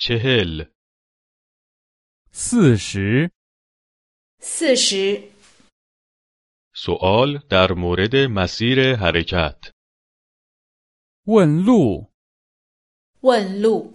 40 40 40 سوال در مورد مسیر حرکت 问路问路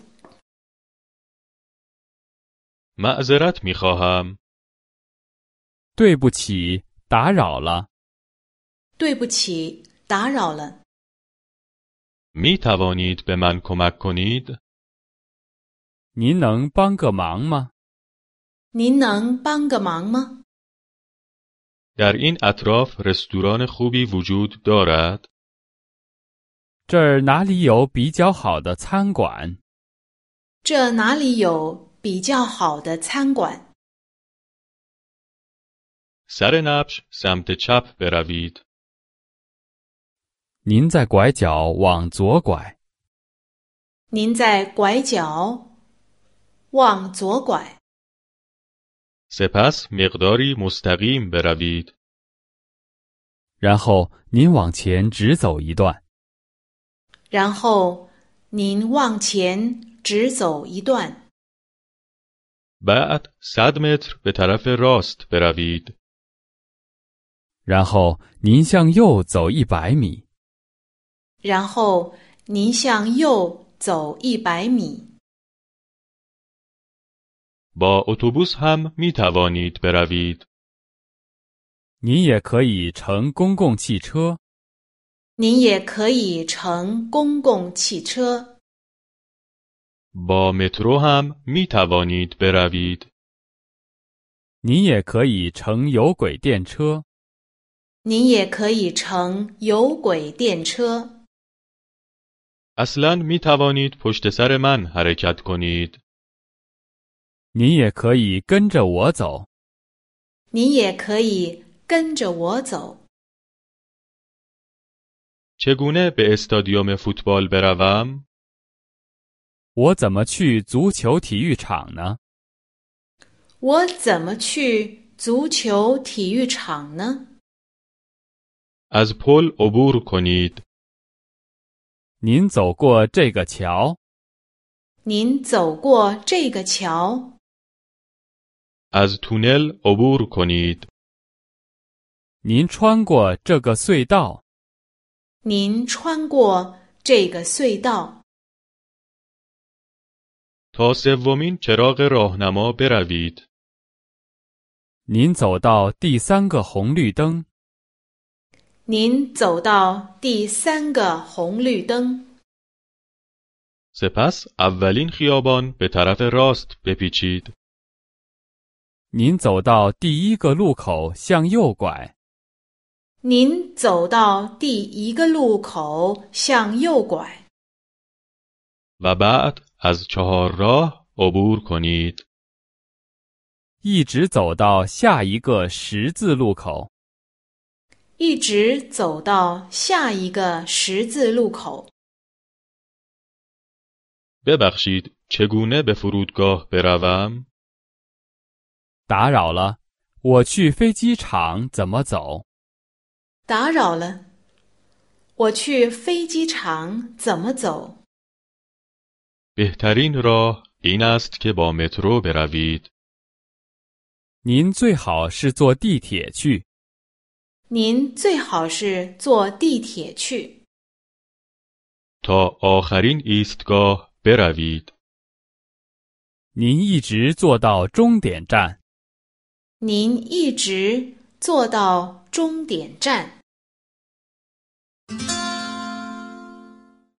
معذرت می‌خواهم 对不起，打扰了。 对不起，打扰了。 می توانید به من کمک کنید؟ 您能帮个忙吗？ 您能帮个忙吗？ در این اطراف رستوران خوبی وجود دارد؟ 这儿哪里有比较好的餐馆？ 这哪里有比较好的餐馆？ سر نبش سمت چپ بروید. 您在拐角往左拐。 您在拐角往左拐， سپس مقداری مستقیم بروید. 然后您往前直走一段。 然后您往前直走一段， بعد 100 متر به طرف راست بروید. 然后您向右走100米。 然后您向右走100米。 با اتوبوس هم می توانید بروید. 您也可以乘公共汽车。 您也可以乘公共汽车。 با مترو هم می توانید بروید. 您也可以乘有轨电车。 您也可以乘有轨电车。 اصلاً می توانید پشت سر من حرکت کنید. 您也可以跟着我走。 您也可以跟着我走。 چگونه به استادیوم فوتبال بروم؟ 我怎么去足球体育场呢？ 我怎么去足球体育场呢？ از پل عبور کنید. 您走过这个桥。 您走过这个桥。 از تونل عبور کنید. 您穿过这个隧道。 您穿过这个隧道。 تا سومین چراغ راهنما بروید. 您走到第3个红绿灯。 您走到第3个红绿灯。 سپس اولین خیابان به طرف راست بپیچید. 您走到第1个路口向右拐。 您走到第1个路口向右拐。 و بعد از چهارراه عبور کنید. 一直走到下一个十字路口。 一直走到下一个十字路口。 ببخشید چگونه به فرودگاه بروم؟ 打扰了，我去飞机场怎么走？ 打扰了，我去飞机场怎么走？ بهترین راه این است که با مترو بروید. 您最好是坐地铁去。 您最好是坐地铁去。 تا آخرین ایستگاه بروید. 您一直坐到终点站。 您一直坐到终点站。